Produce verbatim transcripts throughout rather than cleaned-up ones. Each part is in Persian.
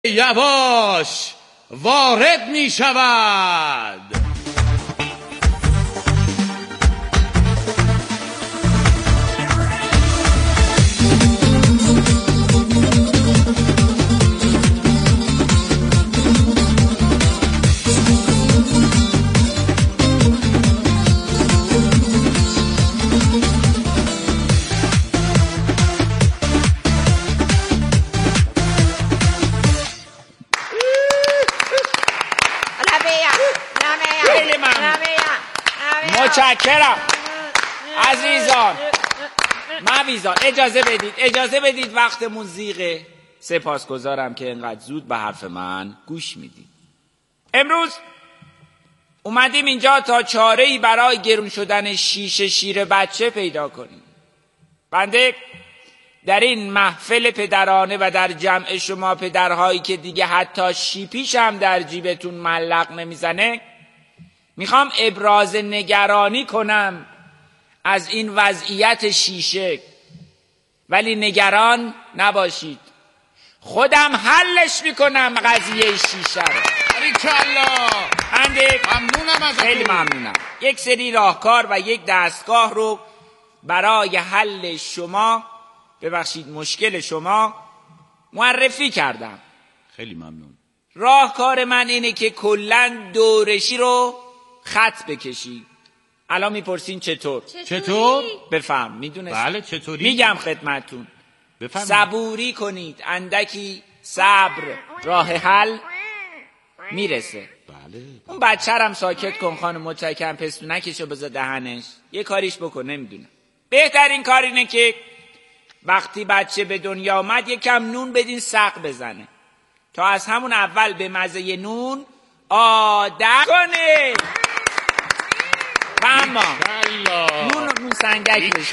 یواش وارد می شود. متشکرم عزیزان مویزان. اجازه بدید اجازه بدید وقتمون زیغه. سپاسگزارم که اینقدر زود به حرف من گوش میدید. امروز اومدیم اینجا تا چاره‌ای برای گرون شدن شیشه شیر بچه پیدا کنیم. بنده در این محفل پدرانه و در جمع شما پدرهایی که دیگه حتی شیپیش هم در جیبتون ملق نمیزنه میخوام ابراز نگرانی کنم از این وضعیت شیشه، ولی نگران نباشید، خودم حلش میکنم قضیه شیشه رو. ممنونم ازتون. خیلی ممنونم. یک سری راهکار و یک دستگاه رو برای حل شما، ببخشید مشکل شما معرفی کردم. خیلی ممنون. راهکار من اینه که کلن دورشی رو خط بکشی. الان میپرسین چطور؟ چطور؟ بفهم. میدونست؟ بله چطوری؟ میگم خدمتون. بفهم. صبوری کنید، اندکی صبر، راه حل میرسه. بله. اون بچه هم ساکت کن خانم، متشکرم، پستونکشو بذار دهنش، یه کاریش بکن. نمیدونم بهترین کار اینه که وقتی بچه به دنیا آمد یکم نون بدین سق بزنه تا از همون اول به مزه نون عادت کنه. و اما نون نون سنگک بشه.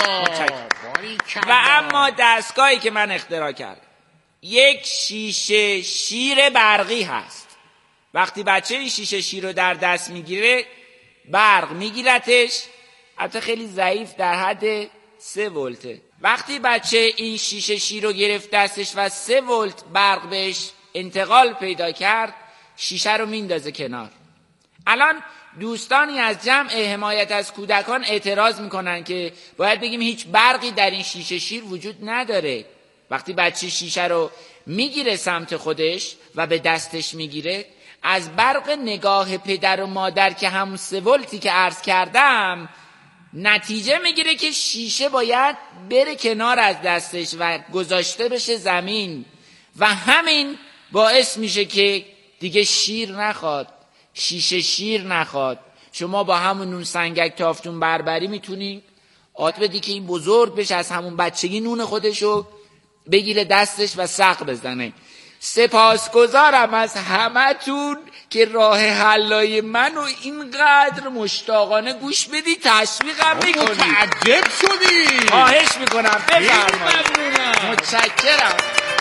و اما دستگاهی که من اختراع کردم یک شیشه شیر برقی هست. وقتی بچه این شیشه شیر رو در دست میگیره برق میگیرتش، البته خیلی ضعیف در حد سه ولته. وقتی بچه این شیشه شیر رو گرفت دستش و سه ولت برق بهش انتقال پیدا کرد، شیشه رو میندازه کنار. الان دوستانی از جمع حمایت از کودکان اعتراض میکنن که باید بگیم هیچ برقی در این شیشه شیر وجود نداره. وقتی بچه شیشه رو میگیره سمت خودش و به دستش میگیره، از برق نگاه پدر و مادر که همون سه ولتی که عرض کردم نتیجه میگیره که شیشه باید بره کنار از دستش و گذاشته بشه زمین و همین باعث میشه که دیگه شیر نخواد، شیشه شیر نخواد. شما با همون نون سنگک تافتون بربری میتونی عادت بدی که این بزرگ بشه، از همون بچگی نون خودشو بگیره دستش و سق بزنه. سپاسگزارم از همتون که راه حلای منو اینقدر مشتاقانه گوش بدی، تشویقم میکنی. متعجب شدی. خواهش میکنم بفرمایید. متشکرم.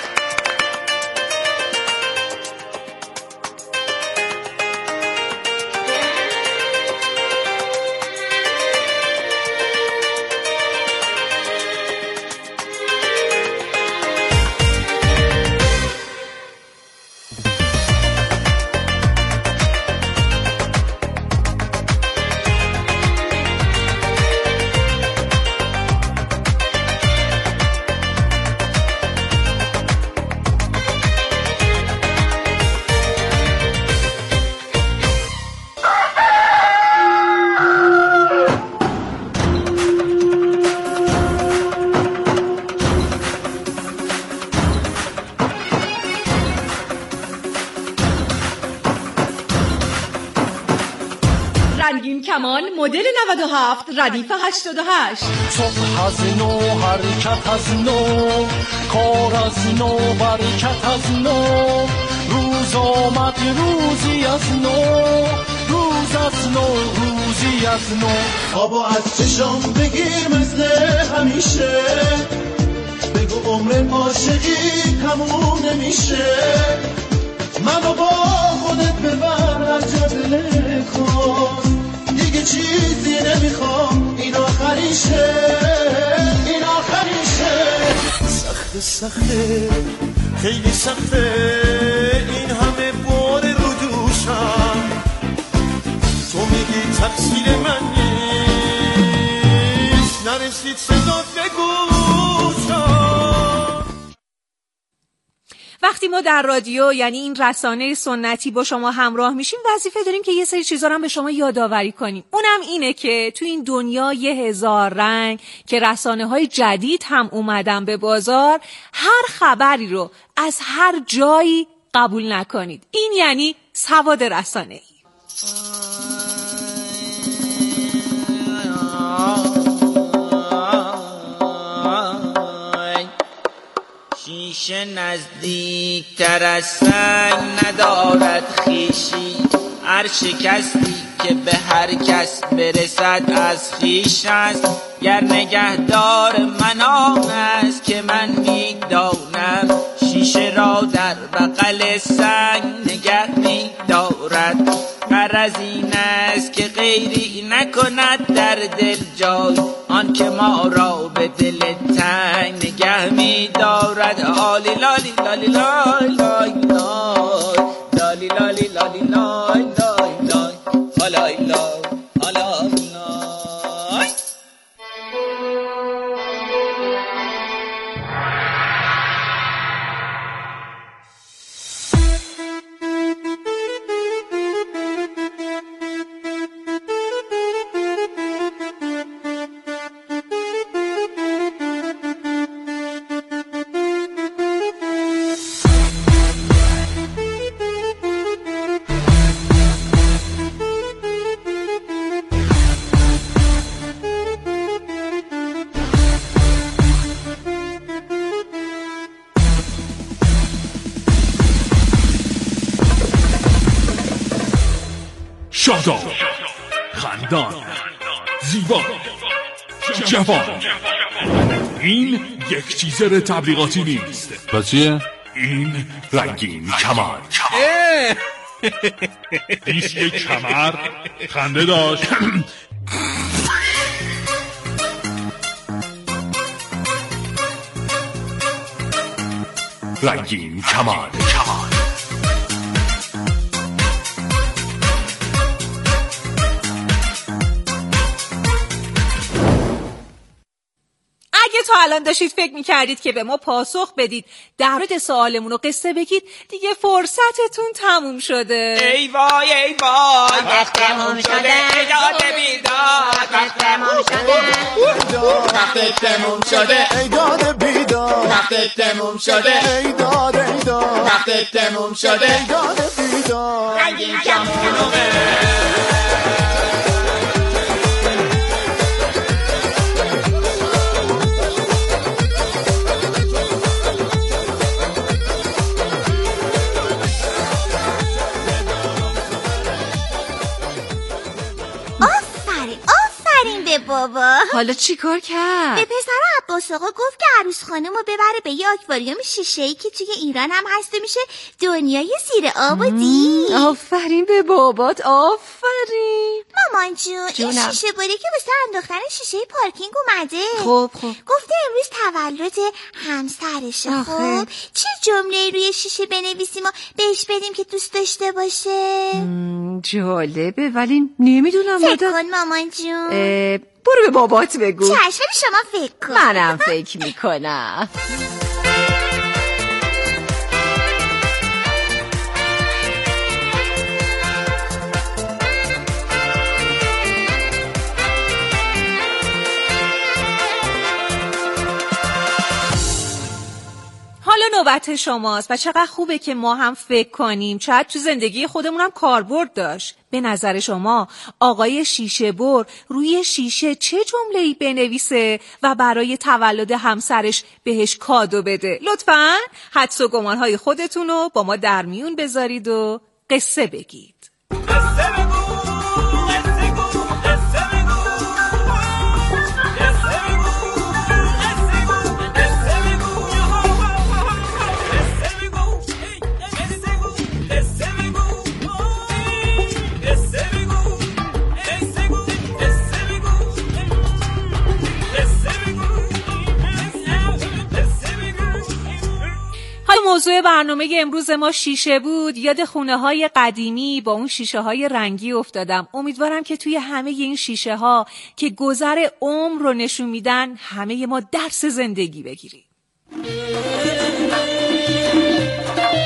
رنگین کمان مدل نود و هفت ردیف هشتاد و هشت. صبح از نو حرکت از نو، کار از نو برکت از نو، روز آمد روزی از نو، روز از نو روزی از نو. آبو از چشم بگیر مثل همیشه، بگو عمر عاشقی تموم نمیشه، منو با خودت ببر از جا دل کن، دیگه چیزی نمیخوام، این آخریشه، این آخریشه. سخته سخته خیلی سخته وقتی ما در رادیو یعنی این رسانه سنتی با شما همراه میشیم وظیفه داریم که یه سری چیزا رو هم به شما یادآوری کنیم. اونم اینه که تو این دنیا یه هزار رنگ که رسانه‌های جدید هم اومدن به بازار، هر خبری رو از هر جایی قبول نکنید. این یعنی سواد رسانه‌ای. شیشه نزدیک تر از سنگ ندارد خیشی، هر شکستی که به هر کس برسد از خیش است. گر نگهدار من آن است که من میدانم، شیشه را در بغل سنگ نگه میدارد. غرض این است که غیری نکند در دل جای، آن که ما را به دل تنگ نگه میدارد. آلی لالی لالی لای لای لای لالی لالی لالی لای لای لای آلای لای آلای لای. شاداب، خندان، زیبا، جوان. این یک تیزر تبلیغاتی نیست. پس چیه؟ این رنگین کمر. نیست یک کمر خنده داشت. رنگین کمر. اگه تا الان داشتید فکر میکردید که به ما پاسخ بدید، در مورد سوالمون رو قصه بگید، دیگه فرصتتون تموم شده. ای وای ای وای وقتمون شده، ای داد بیداد وقتمون شده، وقتمون شده، ای داد بیداد وقتمون شده، ای داد ای داد وقتمون شده، ای داد بیداد. رنگین کمونه. بابا حالا چی کار کرد؟ به پسر عباس آقا گفت که عروس خانم رو ببره به یه آکواریوم شیشه‌ای که توی ایران هم هست و میشه دنیای زیر آب و دید. آفرین به بابات، آفرین. مامان جون این شیشه باری که واسه انداختن شیشه پارکینگ اومده. خب خب گفته امروز تولد همسرشه. خب چه جمله روی شیشه بنویسیم و بهش بدیم که دوست داشته باشه؟ جالبه ولی نمیدونم. فکر کن مامان جون. برو به بابات بگو. چشم شما فکر کن. منم فکر میکنم. حالا نوبت شماست و چقدر خوبه که ما هم فکر کنیم، شاید تو زندگی خودمون هم کاربرد داشت. به نظر شما آقای شیشه بر روی شیشه چه جمله‌ای بنویسه و برای تولد همسرش بهش کادو بده؟ لطفاً حدس و گمان‌های خودتون رو با ما در میون بذارید و قصه بگید. موضوع برنامه امروز ما شیشه بود. یاد خونه های قدیمی با اون شیشه های رنگی افتادم. امیدوارم که توی همه این شیشه ها که گذر عمر رو نشون میدن همه ما درس زندگی بگیریم.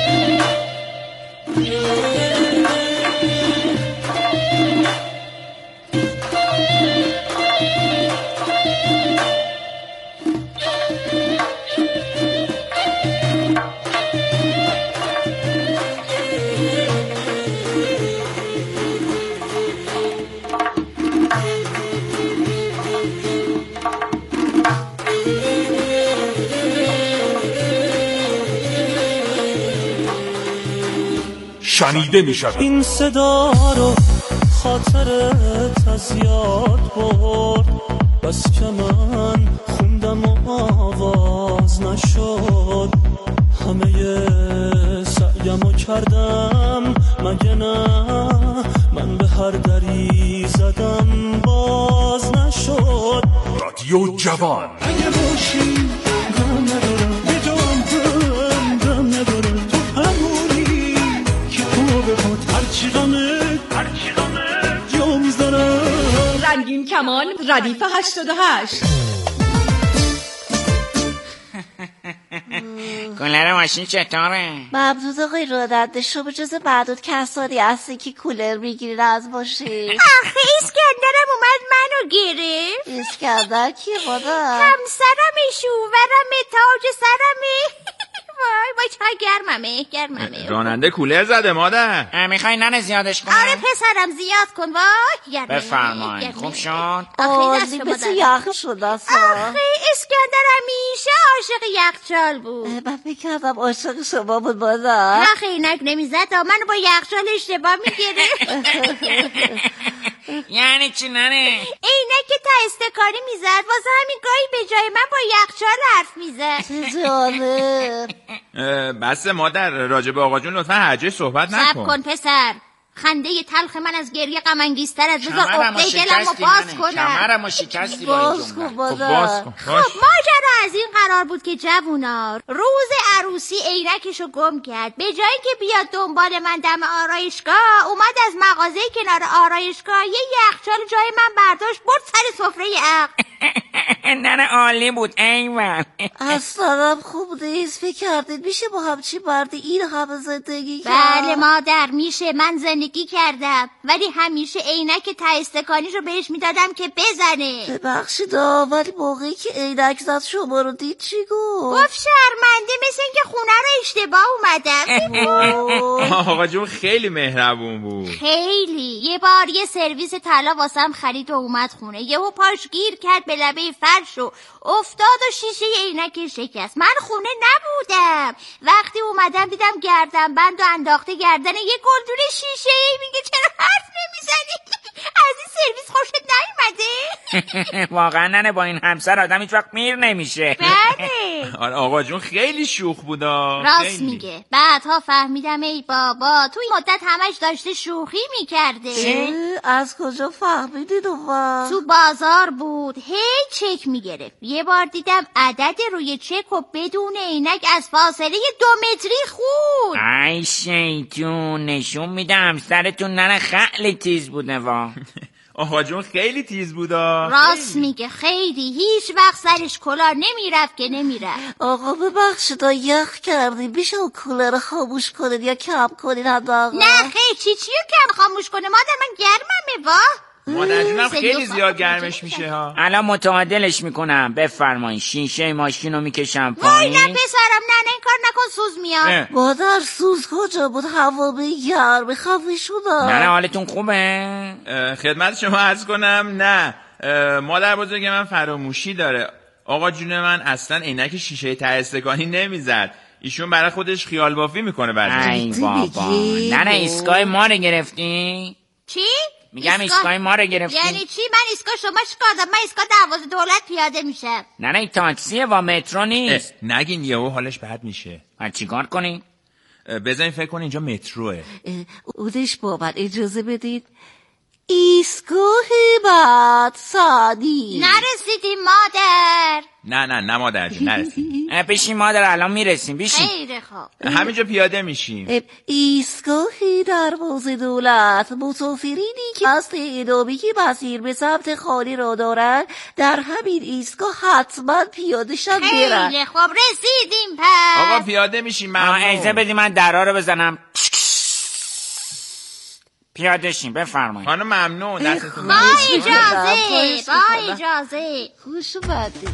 شنیده می شود. این صدا رو خاطرت از یاد برد، بس که من خوندم و آواز نشد. همه سعیمو کردم مگه نه، من به هر دری زدم باز نشد. رادیو جوان. اگه باشی غم ندارم، یه جام هم غم ندارم، تو همونی که تو به خود هرچی غمه هرچی غمه جا میذارم. رنگین کمان ردیف هشتاد و هشت. کولر ماشین چطوره؟ ممنون آقای رادنده، شما جز معدود کسانی هستی که کولر میگیرین از باشین. آخه اسکندرم اومد منو گرفت. اسکندر کیه مادر؟ همسرمه، شوورمه، تاج سرمه. وای وای چقدر گرممه گرممه. راننده کولر زده مادر. میخوای ننه زیادش کنم؟ آره پسرم زیاد کن. وای گرمه. بفرمایید. خوب شد؟ آه مثل یخ شد اصلا. آخه اسکندر همیشه عاشق یخچال بود. من بکنم عاشق شما بود مادر. نه خیرنک نمیزد، منو با یخچال اشتباه میگیره. یعنی چی ننه؟ اینه که تا استکاری میزد، واسه همین گاهی به جای من با یخچال حرف میزد. جالب. بس مادر، راجع به آقا جون لطفا هرجای صحبت نکن. صبر کن پسر، خنده تلخ من از گریه غم انگیزتر از بذار عقده دلمو باز کنم. کمرمو شکستی با این جمله. خب باز کن. خب ماجرا از این قرار بود که جوونا روز عروسی عینکشو گم کرد. به جایی که بیاد دنبال من دم آرایشگاه، اومد از مغازه کنار آرایشگاه یه یخچال جای من برداشت برد سر سفره عقد. ننه عالی بود ایوان. اصلا هم خوب نیست. فکر کردید میشه با همچین مردی این همه زندگی کرد؟ بله مادر میشه، من زندگی کردم، ولی همیشه عینک ته استکانیشو بهش میدادم که بزنه. ببخشید ولی موقعی که عینک زد شما رو دید چی گفت؟ گفت شرمنده، مثل اینکه خونه رو اشتباه اومدم. آقا جون خیلی مهربون بود. خیلی. یه بار یه سرویس طلا واسم خرید و اومد خونه، یهو پاش گیر کرد به لبه فرش و افتاد و شیشه عینک شکست. من خونه نبودم. وقتی اومدم دیدم گردن بند و انداخته گردن یه گلدون شیشه ای. میگه چرا حرف نمیزنی؟ از این سرویس خوشت نیومده؟ واقعا ننه با این همسر آدم هیچ وقت میر نمیشه. بله. آره آقا جون خیلی شوخ بودا. راست میگه. بعدها فهمیدم ای بابا تو این مدت همش داشته شوخی میکرده. از کجا فهمیدید اون؟ تو بازار بود، هی چک میگرفت. یه بار دیدم عدد روی چک و بدون عینک از فاصله دو متری خون. ای شیطون، نشون میده همسرتون ننه خیلی تیز بوده وا. آقا جون خیلی تیز بودا. راست میگه خیلی. هیچ وقت سرش کلاه نمیرفت که نمیرفت. آقا ببخشید یخ کردی، میشه اون کولر خاموش کنید یا کم کنید حداقل؟ نه خیلی چی چیو کم خاموش کنه مادر، من گرممه وا. مادر جونم خیلی زیاد گرمش میشه ها. الان متعادلش میکنم. بفرمایید. شیشه ماشین رو میکشم وای پایین. نه پسرم، نه نه این کار نکن، سوز میاد. مادر سوز کجا بود؟ هوا به گرم خفه شدم. نه حالتون خوبه؟ خدمت شما عرض کنم نه مادر بزرگ من فراموشی داره. آقا جون من اصلا عینک شیشه ته استکانی نمیزد. ایشون برای خودش خیال بافی میکنه بعد. ای بابا. نه نه ایستگاه ما رو گرفتی؟ چی؟ میگم ایستگاه ما رو گرفتی. یعنی چی؟ من ایستگاه شما چیکار دارم؟ من ایستگاه دروازه دولت پیاده میشم. نه نه این تاکسیه و مترو نیست. نگین یهو حالش بد میشه. بعد چیکار کنی؟ بزنین فکر کن اینجا متروه. اودش بابا اجازه بدید. ایستگاه بعد سادی نرسیدیم مادر. نه نه نه مادر جون نرسیم. بشین مادر الان میرسیم. بشین. خیلی خوب. همینجا پیاده میشیم. ایستگاه دروازه دولت مسافرینی که از ادامی که مسیر به سمت خانه را دارن در همین ایستگاه حتما پیاده شن برن. خیلی خوب رسیدیم پس. آقا پیاده میشیم. ممنون. اجازه بدی من درها رو بزنم. پیاده شیم. بفرمایید. خانم ممنون. دستتون با اجازه. با اجازه. خوش اومدید.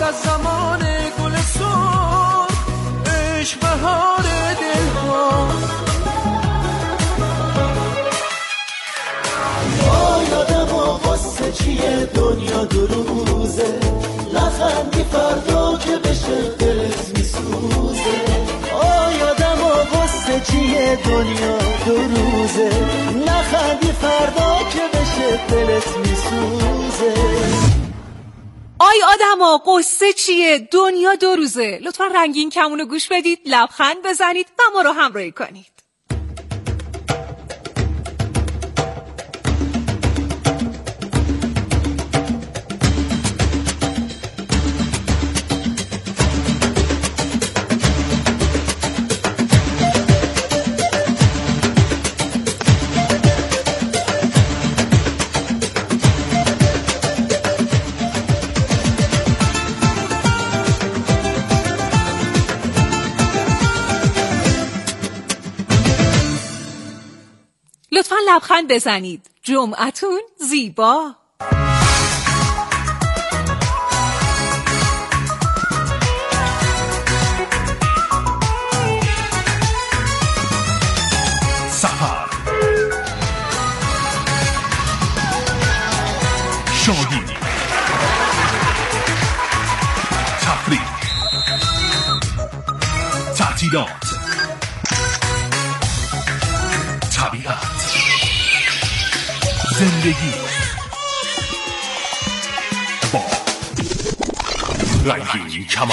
از زمان گل سرخ، عشق بهار دلها. یادم آقاسته چیه دنیا دو روزه، نخندی فردا که بشه دلت میسوزه. یادم آقاسته چیه دنیا دو روزه، نخندی فردا که بشه دلت میسوزه. آی آدما قصه چیه دنیا دو روزه. لطفا رنگین کمونو گوش بدید، لبخند بزنید و ما رو همراهی کنید. لطفاً لبخند بزنید. جمعتون زیبا. سحر، شادی، تفریح، تعطیلات، طبیعت، زندگی با رنگین کمان.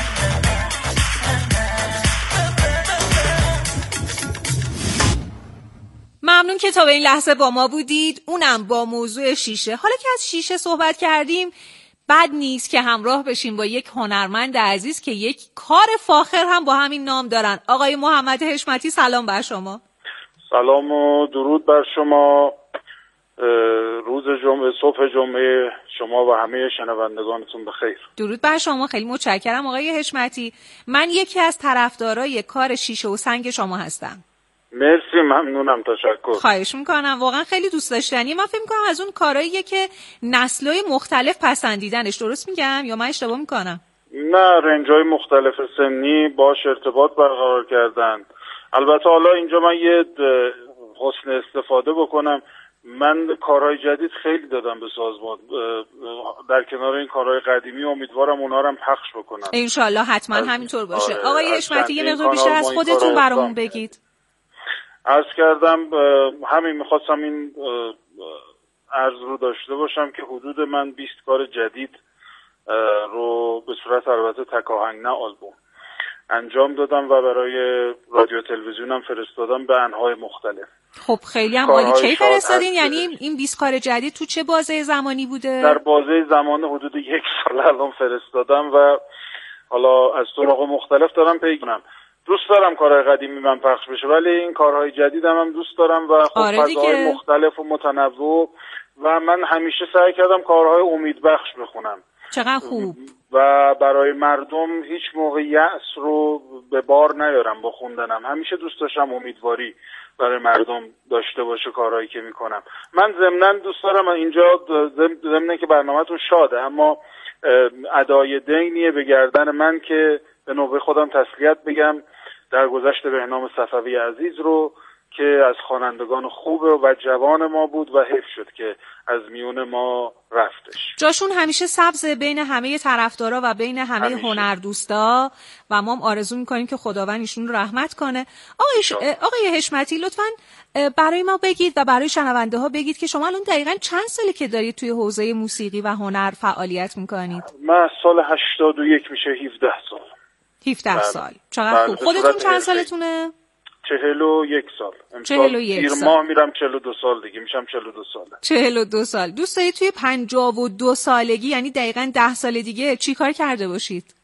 ممنون که تا به این لحظه با ما بودید، اونم با موضوع شیشه. حالا که از شیشه صحبت کردیم، بد نیست که همراه بشیم با یک هنرمند عزیز که یک کار فاخر هم با همین نام دارن. آقای محمد حشمتی، سلام بر شما. سلام و درود بر شما. روز جمعه، صبح جمعه شما و همه شنوندگانتون بخیر. درود بر شما، خیلی متشکرم آقای حشمتی. من یکی از طرفدارای کار شیشه و سنگ شما هستم. مرسی، ممنونم، تشکر. خواهش میکنم، واقعا خیلی دوست داشتنی. من فکر میکنم از اون کارهاییه که نسل‌های مختلف پسندیدنش. درست میگم یا من اشتباه میکنم؟ نه، رنج‌های مختلف سنی باش ارتباط برقرار کردن. البته حالا اینجا من یه حسن استفاده بکنم. من کارهای جدید خیلی دادم به سازمان، در کنار این کارهای قدیمی امیدوارم اونا رو هم پخش بکنم. انشالله حتما همینطور باشه. آره. آقای حشمتی یه مقدار بیشتر از خودتون برامون بگید. عرض کردم همین میخواستم این عرض رو داشته باشم که حدود من بیست کار جدید رو به صورت البته تکاهنگ نه آلبوم انجام دادم و برای رادیو تلویزیونم فرستادم به انواع مختلف. خب خیلی هم عالی. کی فرستادین؟ یعنی این بیست کار جدید تو چه بازه زمانی بوده؟ در بازه زمان حدود یک سال الان فرستادم و حالا از طرق مختلف دارم پیگیری کنم. دوست دارم کارهای قدیمی من پخش بشه، ولی این کارهای جدیدم هم دوست دارم و خب آره فضاهای مختلف و متنوع و من همیشه سعی کردم کارهای امیدبخش بخونم. چقدر خوب. و برای مردم هیچ موقع یأس رو به بار نیارم با خوندنم. همیشه دوست داشتم امیدواری برای مردم داشته باشه کارهایی که میکنم. من ضمناً دوست دارم اینجا ضمن که برنامه‌تون شاده، اما ادای دینیه به گردن من که به نوبه خودم تسلیت بگم در گذشت بهنام صفوی عزیز رو که از خوانندگان خوب و جوان ما بود و حیف شد که از میون ما رفتش. جاشون همیشه سبز بین همه طرفدارا و بین همه هنردوستا و ما هم آرزو میکنیم که خداوند ایشون رو رحمت کنه. آقای, ش... آقای حشمتی لطفاً برای ما بگید و برای شنونده ها بگید که شما الان دقیقاً چند ساله که دارید توی حوزه موسیقی و هنر فعالیت میکنید؟ من سال هشتاد و یک میشه هفده سال. هفده سال. چقدر خوب. خودتون چند سالتونه؟ چهل و یک سال. چهل و یک سال. ماه میرم چهل و دو سال دیگه میشم چهل و دو ساله. چهل و دو سال. دوست دارید توی پنجاه و دو سالگی یعنی دقیقاً ده سال دیگه چی کار کرده باشید؟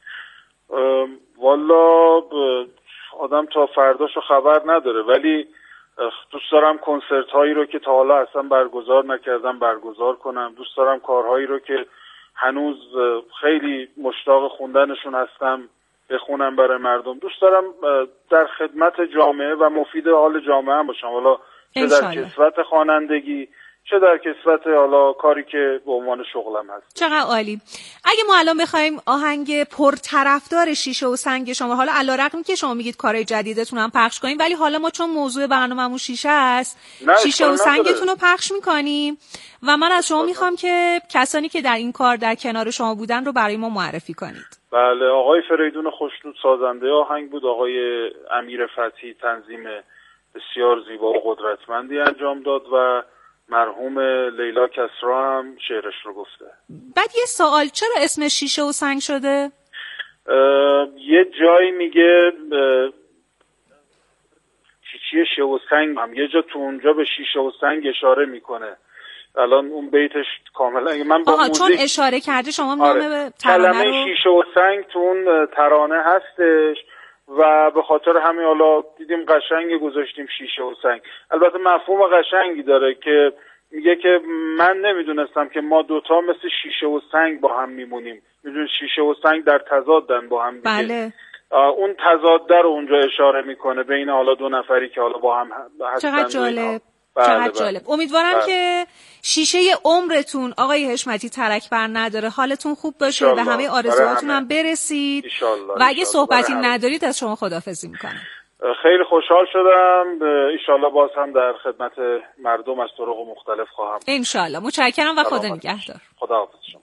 والا آدم تا فرداشو خبر نداره، ولی دوست دارم کنسرت هایی رو که تا حالا اصلا برگزار نکردم برگزار کنم. دوست دارم کارهایی رو که هنوز خیلی مشتاق خوندنشون هستم بخونم برای مردم. دوست دارم در خدمت جامعه و مفید حال جامعه هم باشم، حالا چه در کسوت خوانندگی چه در کسوت حالا کاری که به عنوان شغلم هست. چقدر عالی. اگه ما الان بخوایم آهنگ پرطرفدار شیشه و سنگ شما، حالا علیرغم که شما میگید کارهای جدیدتون هم پخش کنیم، ولی حالا ما چون موضوع برنامه‌مون شیشه است، شیشه و سنگتون رو پخش میکنیم و من از شما میخوام که کسانی که در این کار در کنار شما بودن رو برای ما معرفی کنید. بله، آقای فریدون خوشنود سازنده آهنگ بود، آقای امیر فتحی تنظیم بسیار زیبا و قدرتمندی انجام داد و مرحوم لیلا کسرا هم شعرش رو گفته. بعد یه سوال، چرا اسم شیشه و سنگ شده؟ یه جایی میگه چیچی شیشه و سنگ، هم یه جا تو اونجا به شیشه و سنگ اشاره میکنه. الان اون بیتش کاملا من با موزیک چون اشاره کرده شما نام آره. به ترانه کلمه رو شیشه و سنگ تو اون ترانه هستش و به خاطر همین حالا دیدیم قشنگ گذاشتیم شیشه و سنگ. البته مفهوم قشنگی داره که میگه که من نمیدونستم که ما دوتا مثل شیشه و سنگ با هم میمونیم. میدونید شیشه و سنگ در تضادن با هم دیگه. بله. اون تضاد رو اونجا اشاره میکنه بین حالا دو نفری که حالا با هم هستن. چقدر جالب. بله چقدر بله. جالب. امیدوارم بله. که شیشه عمرتون آقای حشمتی ترک بر نداره، حالتون خوب باشه و به همه آرزوهاتون هم برسید. ایشالله. و اگه صحبتی ندارید از شما خداحافظی میکنم. خیلی خوشحال شدم. ایشالله باز هم در خدمت مردم از طرق مختلف خواهم. انشالله. متشکرم و خدا نگهدار. خداحافظ شما.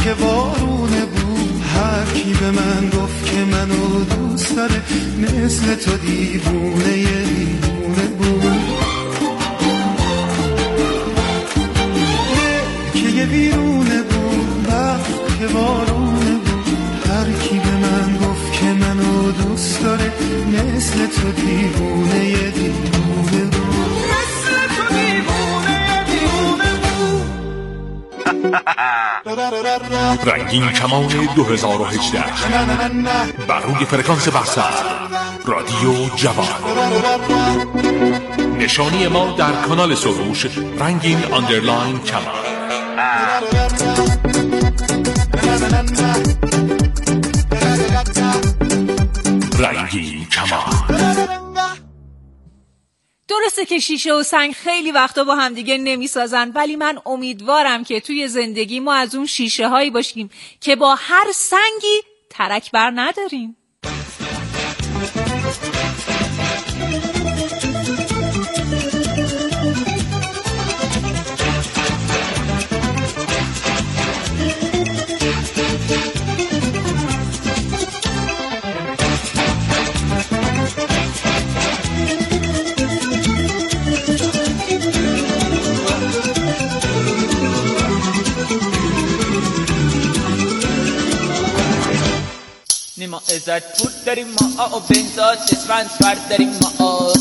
که وارونه بود. هر کی به من گفت که منو دوست داره مثل تو دیوونه یه دیوونه بود. که یه ویرونه بود وقت که وارونه بود. هر کی به من گفت که منو دوست داره مثل تو دیوونه یه دیوونه بود. مثل تو دیوونه یه دیوونه بود. رنگین کمان دو هزار و هجده بر روی فرکانس بحث رادیو جوان. نشانی ما در کانال سروش رنگین آندرلاین کمان. رنگین کمان. درسته که شیشه و سنگ خیلی وقتا با هم دیگه نمیسازن، ولی من امیدوارم که توی زندگی ما از اون شیشه هایی باشیم که با هر سنگی ترک بر نداریم. ما ازت پول داریم ما و بنزاد اسفنسور داریم ما.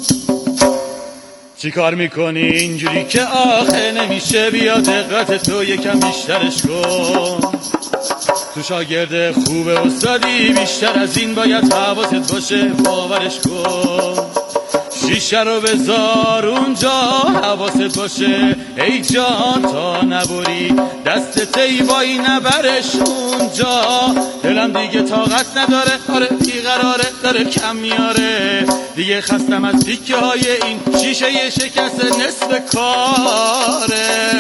چی کار میکنی اینجوری که آخه نمیشه؟ بیا دقت تو یکم بیشترش کن. تو شاگرد خوب استادی بیشتر از این باید حواست باشه باورش کن. شیشه رو بذار اونجا حواست باشه ای جان تا نبری دست تیبایی نبرش اونجا. دلم دیگه طاقت نداره آره بیقراره داره کم میاره دیگه خستم از تیکه های این شیشه شکست نصف کاره.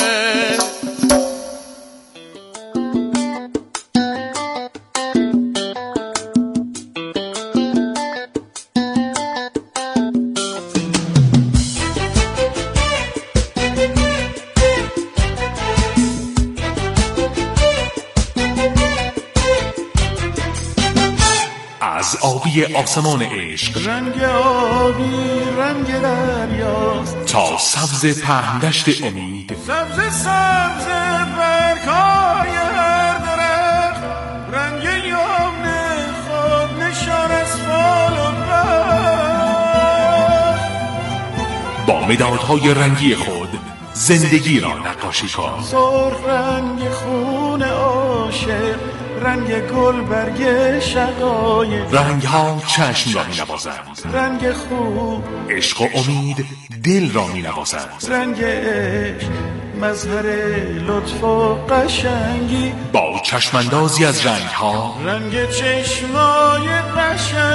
از آبی آسمان عشق رنگ آبی رنگ دریاست تا سبز پهندشت امید. سبز سبز برگای هر درخت رنگ یمن خود نشان از فال و رخت. با مدادهای رنگی خود زندگی را نقاشی کن. سرخ رنگ خون عاشق رنگ گل برگ شقایق. رنگ ها چشم را می نوازند. رنگ خوب عشق و امید دل را می نوازند. رنگ عشق مظهر لطف و قشنگی. با چشماندازی از رنگ ها رنگ چشمای قشنگ